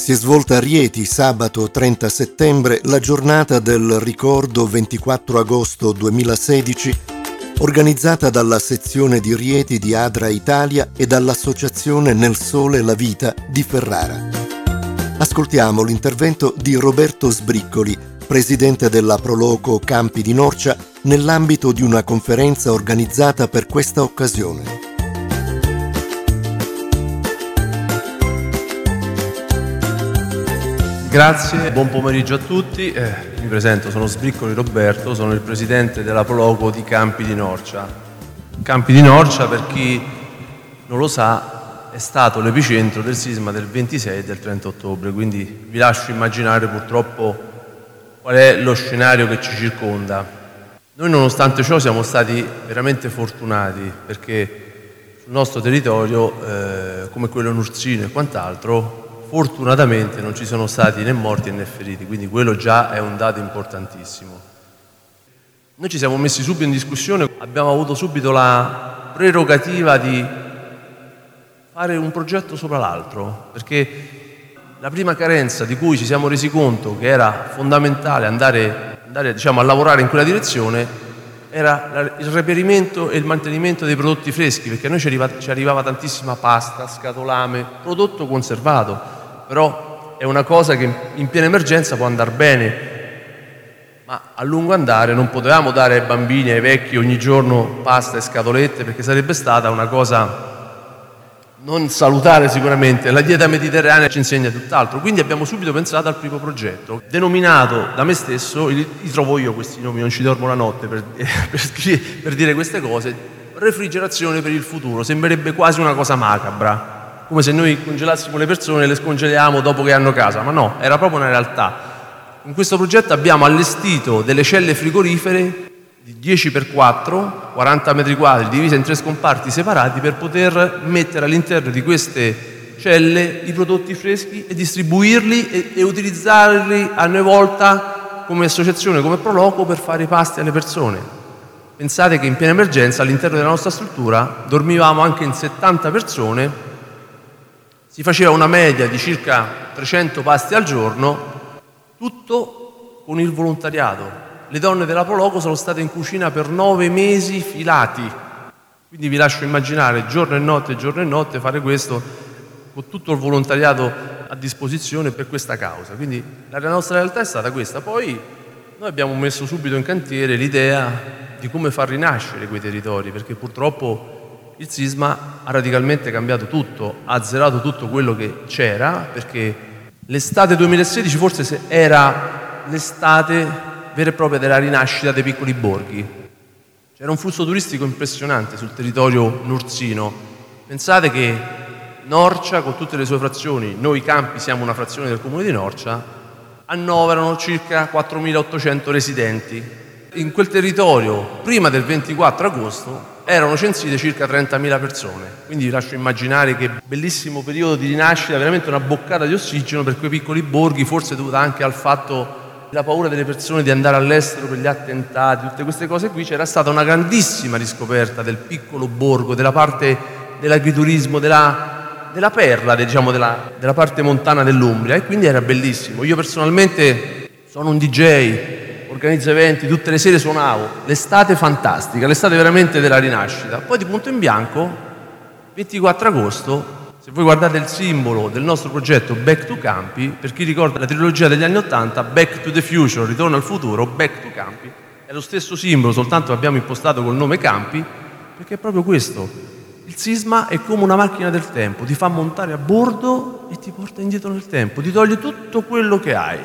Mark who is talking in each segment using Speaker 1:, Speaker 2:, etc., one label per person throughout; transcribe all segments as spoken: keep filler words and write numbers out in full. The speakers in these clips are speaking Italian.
Speaker 1: Si è svolta a Rieti sabato trenta settembre la giornata del ricordo ventiquattro agosto duemilasedici, organizzata dalla sezione di Rieti di Adra Italia e dall'associazione Nel Sole la Vita di Ferrara. Ascoltiamo l'intervento di Roberto Sbriccoli, presidente della Proloco Campi di Norcia, nell'ambito di una conferenza organizzata per questa occasione.
Speaker 2: Grazie, buon pomeriggio a tutti. Eh, mi presento, sono Sbriccoli Roberto, sono il presidente della Proloco di Campi di Norcia. Campi di Norcia, per chi non lo sa, è stato l'epicentro del sisma del ventisei e del trenta ottobre, quindi vi lascio immaginare purtroppo qual è lo scenario che ci circonda. Noi nonostante ciò siamo stati veramente fortunati perché sul nostro territorio, eh, come quello nurzino e quant'altro, fortunatamente non ci sono stati né morti né feriti, quindi quello già è un dato importantissimo. Noi ci siamo messi subito in discussione, abbiamo avuto subito la prerogativa di fare un progetto sopra l'altro, perché la prima carenza di cui ci siamo resi conto che era fondamentale andare, andare diciamo, a lavorare in quella direzione era il reperimento e il mantenimento dei prodotti freschi, perché a noi ci arrivava, ci arrivava tantissima pasta, scatolame, prodotto conservato. Però è una cosa che in piena emergenza può andare bene, ma a lungo andare non potevamo dare ai bambini e ai vecchi ogni giorno pasta e scatolette, perché sarebbe stata una cosa non salutare sicuramente. La dieta mediterranea ci insegna tutt'altro. Quindi abbiamo subito pensato al primo progetto, denominato da me stesso, li, li trovo io questi nomi, non ci dormo la notte per, per, per dire queste cose, refrigerazione per il futuro. Sembrerebbe quasi una cosa macabra, come se noi congelassimo le persone e le scongeliamo dopo che hanno casa, ma no, era proprio una realtà. In questo progetto abbiamo allestito delle celle frigorifere di dieci per quattro, quaranta metri quadri, divise in tre scomparti separati, per poter mettere all'interno di queste celle i prodotti freschi e distribuirli e, e utilizzarli a noi volta come associazione, come Proloco, per fare i pasti alle persone. Pensate che in piena emergenza all'interno della nostra struttura dormivamo anche in settanta persone. Si faceva una media di circa trecento pasti al giorno, tutto con il volontariato. Le donne della Proloco sono state in cucina per nove mesi filati. Quindi vi lascio immaginare giorno e notte, giorno e notte, fare questo con tutto il volontariato a disposizione per questa causa. Quindi la nostra realtà è stata questa. Poi noi abbiamo messo subito in cantiere l'idea di come far rinascere quei territori, perché purtroppo il sisma ha radicalmente cambiato tutto, ha azzerato tutto quello che c'era, perché l'estate duemilasedici forse era l'estate vera e propria della rinascita dei piccoli borghi. C'era un flusso turistico impressionante sul territorio nurzino. Pensate che Norcia, con tutte le sue frazioni, noi Campi siamo una frazione del comune di Norcia, annoverano circa quattromilaottocento residenti. In quel territorio, prima del ventiquattro agosto, erano censite circa trentamila persone, quindi vi lascio immaginare che bellissimo periodo di rinascita, veramente una boccata di ossigeno per quei piccoli borghi, forse dovuta anche al fatto della paura delle persone di andare all'estero per gli attentati, tutte queste cose qui. C'era stata una grandissima riscoperta del piccolo borgo, della parte dell'agriturismo, della, della perla, diciamo, della, della parte montana dell'Umbria, e quindi era bellissimo. Io personalmente sono un D J, organizzo eventi, tutte le sere suonavo. L'estate fantastica, l'estate veramente della rinascita. Poi di punto in bianco, ventiquattro agosto, se voi guardate il simbolo del nostro progetto Back to Campi, per chi ricorda la trilogia degli anni ottanta, Back to the Future, Ritorno al futuro, Back to Campi, è lo stesso simbolo, soltanto abbiamo impostato col nome Campi, perché è proprio questo. Il sisma è come una macchina del tempo, ti fa montare a bordo e ti porta indietro nel tempo, ti toglie tutto quello che hai.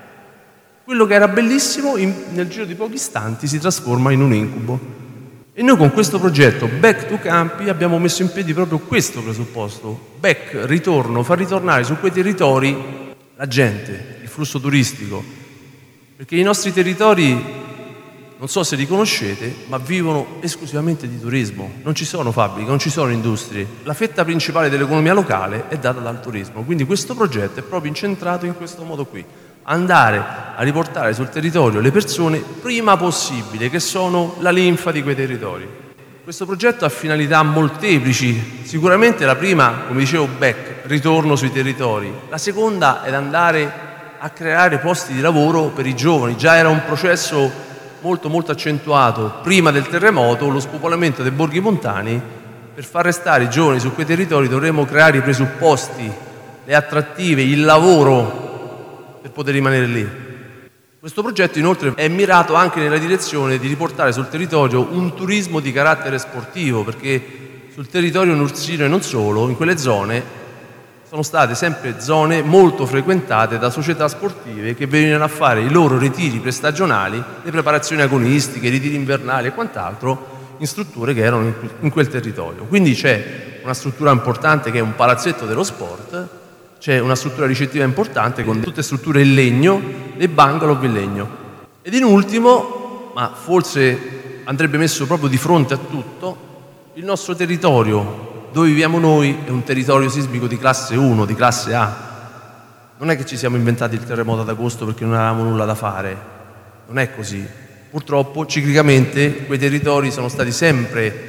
Speaker 2: Quello che era bellissimo, in, nel giro di pochi istanti, si trasforma in un incubo. E noi con questo progetto Back to Campi abbiamo messo in piedi proprio questo presupposto. Back, ritorno, far ritornare su quei territori la gente, il flusso turistico. Perché i nostri territori, non so se li conoscete, ma vivono esclusivamente di turismo. Non ci sono fabbriche, non ci sono industrie. La fetta principale dell'economia locale è data dal turismo. Quindi questo progetto è proprio incentrato in questo modo qui. Andare a riportare sul territorio le persone prima possibile, che sono la linfa di quei territori. questo progetto ha finalità molteplici. Sicuramente la prima, come dicevo Beck, ritorno sui territori. La seconda è andare a creare posti di lavoro per i giovani. Già era un processo molto molto accentuato prima del terremoto, lo spopolamento dei borghi montani. Per far restare i giovani su quei territori dovremmo creare i presupposti, le attrattive, il lavoro per poter rimanere lì. Questo progetto inoltre è mirato anche nella direzione di riportare sul territorio un turismo di carattere sportivo, perché sul territorio nursino e non solo, in quelle zone sono state sempre zone molto frequentate da società sportive che venivano a fare i loro ritiri prestagionali, le preparazioni agonistiche, i ritiri invernali e quant'altro in strutture che erano in quel territorio. Quindi c'è una struttura importante che è un palazzetto dello sport, c'è una struttura ricettiva importante con tutte strutture in legno, dei bungalow in legno. Ed in ultimo, ma forse andrebbe messo proprio di fronte a tutto, il nostro territorio dove viviamo noi è un territorio sismico di classe uno, di classe A. Non è che ci siamo inventati il terremoto ad agosto perché non avevamo nulla da fare, non è così. Purtroppo ciclicamente quei territori sono stati sempre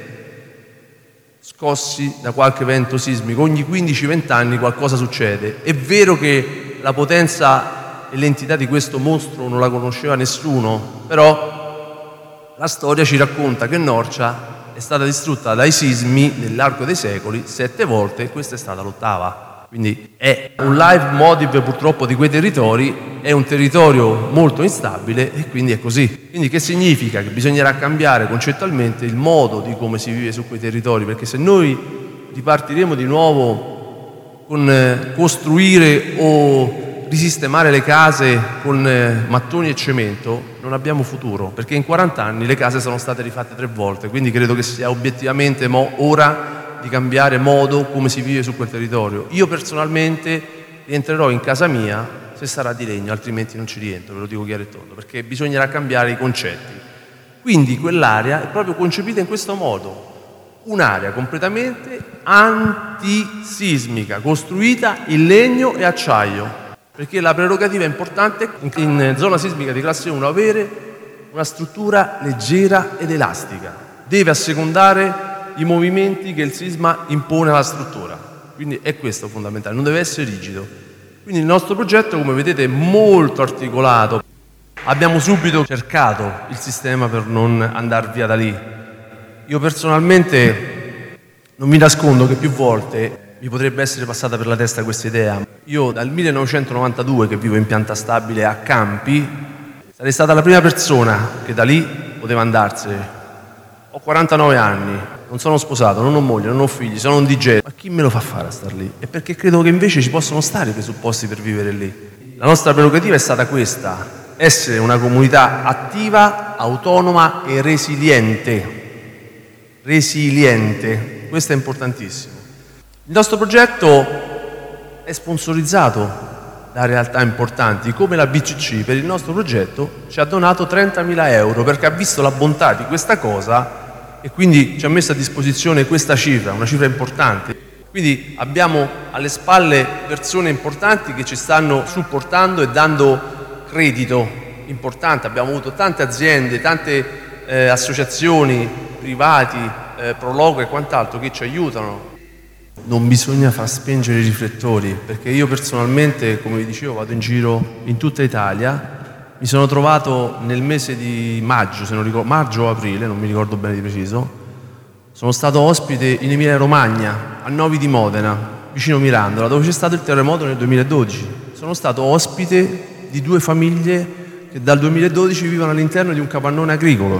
Speaker 2: scossi da qualche evento sismico, ogni quindici venti anni qualcosa succede. È vero che la potenza e l'entità di questo mostro non la conosceva nessuno, però la storia ci racconta che Norcia è stata distrutta dai sismi nell'arco dei secoli sette volte e questa è stata l'ottava. Quindi è un leitmotiv purtroppo di quei territori, è un territorio molto instabile e quindi è così. Quindi che significa? Che bisognerà cambiare concettualmente il modo di come si vive su quei territori, perché se noi ripartiremo di nuovo con costruire o risistemare le case con mattoni e cemento, non abbiamo futuro, perché in quaranta anni le case sono state rifatte tre volte, quindi credo che sia obiettivamente mo- ora di cambiare modo come si vive su quel territorio. Io personalmente rientrerò in casa mia se sarà di legno, altrimenti non ci rientro, ve lo dico chiaro e tondo, perché bisognerà cambiare i concetti. Quindi quell'area è proprio concepita in questo modo, un'area completamente antisismica, costruita in legno e acciaio, perché la prerogativa è importante in zona sismica di classe uno avere una struttura leggera ed elastica, deve assecondare i movimenti che il sisma impone alla struttura, quindi è questo fondamentale, non deve essere rigido. Quindi il nostro progetto, come vedete, è molto articolato. Abbiamo subito cercato il sistema per non andare via da lì. Io personalmente non mi nascondo che più volte mi potrebbe essere passata per la testa questa idea. Io dal millenovecentonovantadue che vivo in pianta stabile a Campi, sarei stata la prima persona che da lì poteva andarsene. Ho quarantanove anni, non sono sposato, non ho moglie, non ho figli, sono un D J. Ma chi me lo fa fare a star lì? E perché credo che invece ci possono stare i presupposti per vivere lì. La nostra prerogativa è stata questa: essere una comunità attiva, autonoma e resiliente. Resiliente, questo è importantissimo. Il nostro progetto è sponsorizzato da realtà importanti come la B C C. Per il nostro progetto ci ha donato trentamila euro perché ha visto la bontà di questa cosa e quindi ci ha messo a disposizione questa cifra, una cifra importante. Quindi abbiamo alle spalle persone importanti che ci stanno supportando e dando credito importante. Abbiamo avuto tante aziende, tante eh, associazioni, privati, eh, Prologo e quant'altro che ci aiutano. Non bisogna far spengere i riflettori, perché io personalmente, come vi dicevo, vado in giro in tutta Italia. Mi sono trovato nel mese di maggio, se non ricordo, maggio o aprile, non mi ricordo bene di preciso, sono stato ospite in Emilia Romagna, a Novi di Modena, vicino Mirandola, dove c'è stato il terremoto nel duemiladodici. Sono stato ospite di due famiglie che dal duemiladodici vivono all'interno di un capannone agricolo.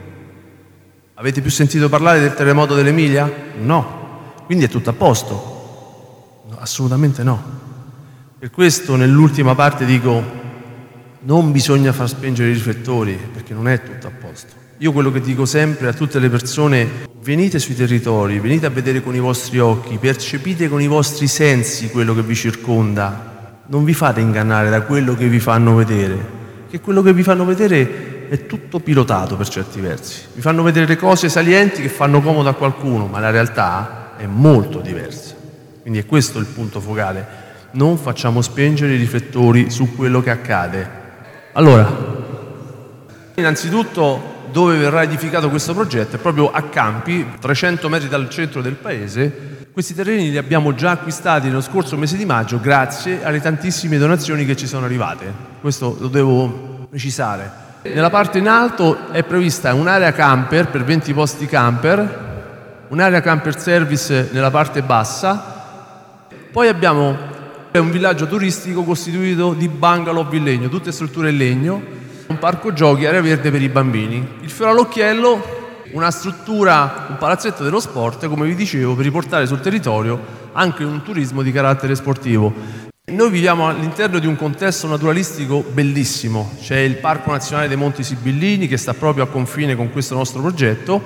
Speaker 2: Avete più sentito parlare del terremoto dell'Emilia? No. Quindi è tutto a posto? No, assolutamente no. Per questo nell'ultima parte dico: non bisogna far spengere i riflettori, perché non è tutto a posto. Io quello che dico sempre a tutte le persone: venite sui territori, venite a vedere con i vostri occhi, percepite con i vostri sensi quello che vi circonda, non vi fate ingannare da quello che vi fanno vedere, che quello che vi fanno vedere è tutto pilotato per certi versi. Vi fanno vedere le cose salienti che fanno comodo a qualcuno, ma la realtà è molto diversa. Quindi è questo il punto focale: non facciamo spengere i riflettori su quello che accade. Allora, innanzitutto dove verrà edificato questo progetto è proprio a Campi, trecento metri dal centro del paese. Questi terreni li abbiamo già acquistati nello scorso mese di maggio grazie alle tantissime donazioni che ci sono arrivate. Questo lo devo precisare. Nella parte in alto è prevista un'area camper per venti posti camper, un'area camper service nella parte bassa, poi abbiamo un villaggio turistico costituito di bungalow in legno, tutte strutture in legno, un parco giochi, area verde per i bambini. Il fiore all'occhiello, una struttura, un palazzetto dello sport, come vi dicevo, per riportare sul territorio anche un turismo di carattere sportivo. Noi viviamo all'interno di un contesto naturalistico bellissimo, c'è il Parco Nazionale dei Monti Sibillini che sta proprio a confine con questo nostro progetto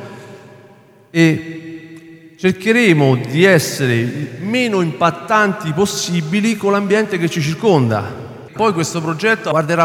Speaker 2: e cercheremo di essere meno impattanti possibili con l'ambiente che ci circonda. Poi questo progetto guarderà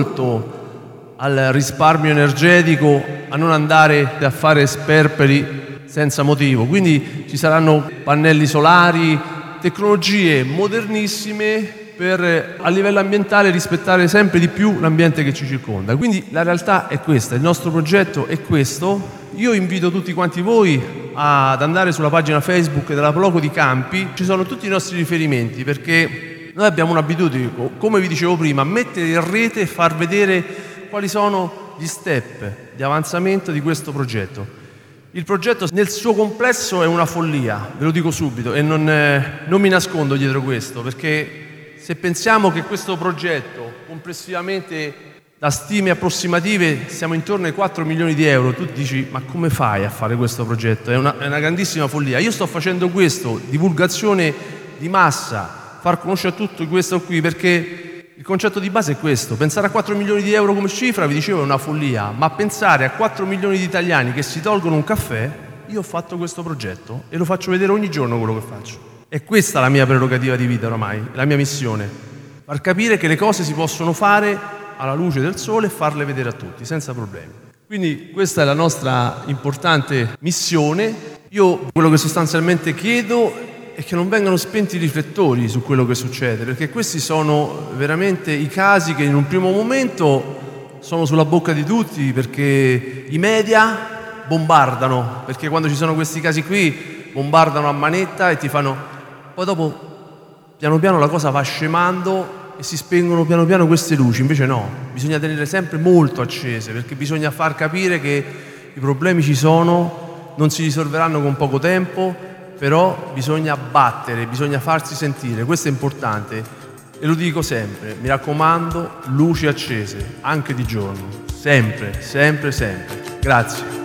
Speaker 2: molto al risparmio energetico, a non andare a fare sperperi senza motivo. Quindi ci saranno pannelli solari, tecnologie modernissime per a livello ambientale rispettare sempre di più l'ambiente che ci circonda. Quindi la realtà è questa, il nostro progetto è questo. Io invito tutti quanti voi ad andare sulla pagina Facebook della Proloco di Campi, ci sono tutti i nostri riferimenti, perché noi abbiamo un'abitudine, come vi dicevo prima, mettere in rete e far vedere quali sono gli step di avanzamento di questo progetto. Il progetto nel suo complesso è una follia, ve lo dico subito, e non, eh, non mi nascondo dietro questo, perché se pensiamo che questo progetto complessivamente, da stime approssimative, siamo intorno ai quattro milioni di euro, tu dici ma come fai a fare questo progetto? È una, è una grandissima follia. Io sto facendo questo, divulgazione di massa, far conoscere a tutti questo qui, perché il concetto di base è questo. Pensare a quattro milioni di euro come cifra, vi dicevo, è una follia, ma pensare a quattro milioni di italiani che si tolgono un caffè, io ho fatto questo progetto e lo faccio vedere ogni giorno quello che faccio. È questa la mia prerogativa di vita oramai, la mia missione, far capire che le cose si possono fare alla luce del sole e farle vedere a tutti, senza problemi. Quindi questa è la nostra importante missione. Io quello che sostanzialmente chiedo è che non vengano spenti i riflettori su quello che succede, perché questi sono veramente i casi che in un primo momento sono sulla bocca di tutti, perché i media bombardano, perché quando ci sono questi casi qui bombardano a manetta e ti fanno... Poi dopo piano piano la cosa va scemando e si spengono piano piano queste luci. Invece no, bisogna tenerle sempre molto accese, perché bisogna far capire che i problemi ci sono, non si risolveranno con poco tempo, però bisogna battere, bisogna farsi sentire. Questo è importante e lo dico sempre, mi raccomando, luci accese anche di giorno, sempre, sempre, sempre. Grazie.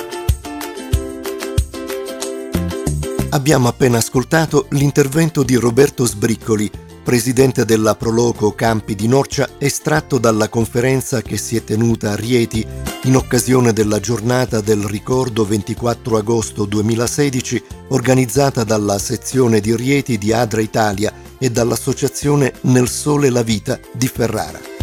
Speaker 1: Abbiamo appena ascoltato l'intervento di Roberto Sbriccoli, presidente della Proloco Campi di Norcia, estratto dalla conferenza che si è tenuta a Rieti in occasione della giornata del ricordo ventiquattro agosto duemilasedici, organizzata dalla sezione di Rieti di Adra Italia e dall'associazione Nel Sole la Vita di Ferrara.